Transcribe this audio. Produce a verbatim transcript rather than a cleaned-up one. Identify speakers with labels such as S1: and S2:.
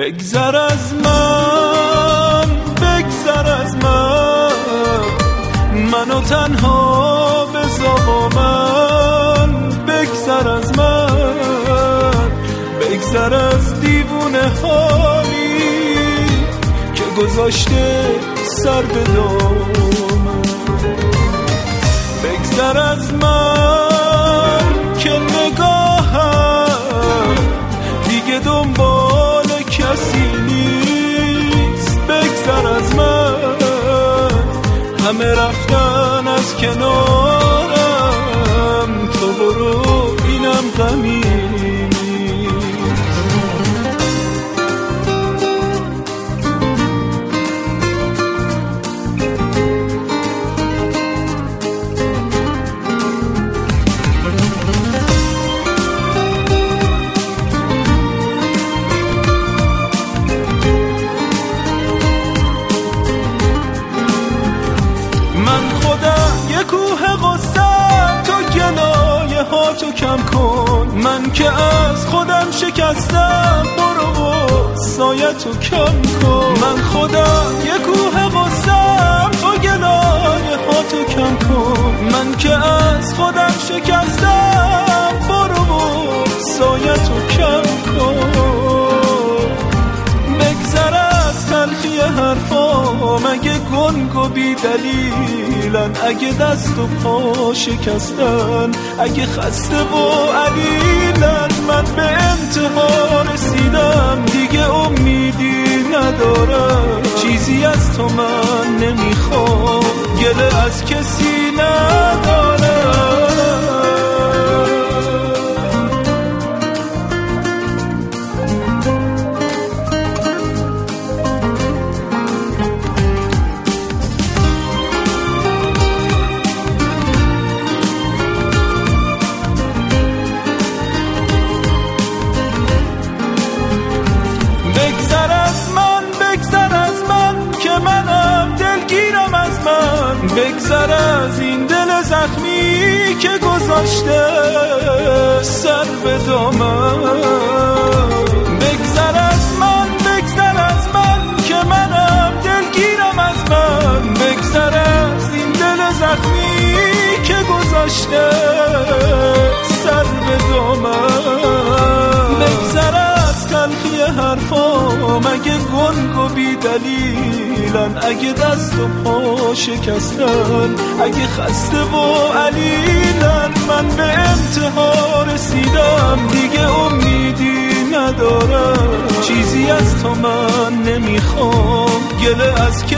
S1: بگذر از من، بگذر از من، منو تنها بذار با من. بگذر از من، بگذر از دیوونه حالی که گذاشته سر به دامن. بگذر از من که نگاهم دیگه دنبال کسی نیست. بگذر از من، همه رفتن از کنارم، تو برو اینم غمی. تو کم کن، من که از خودم شکستم، برو و سایه تو کم کن. من خودم یه کوه غصه‌ام، تو گلایه ها تو کم کن. من که از خودم شکستم، برو و سایه تو کم کن. بگذر از تلخی حرفام، اگه گنگ و بی دلیلن، اگه دست و پا شکستن، اگه خسته و علیلن. من به انتها رسیدم، دیگه امیدی ندارم، چیزی از تو من نمیخوام، گله از کسی ندارم. بگذر از این دل زخمی که گذاشته سر به دامن. بگذر از من، بگذر از من که منم دلگیرم از من. بگذر از این دل زخمی که گذاشته سر به دامن. بگذر از تلخی حرفام، اگه گنگ و بی دلیلن، اگه دست و پا شکستن، اگه خسته و علیلن. من به انتها رسیدم، دیگه امیدی ندارم، چیزی از تو من نمیخوام، گله از که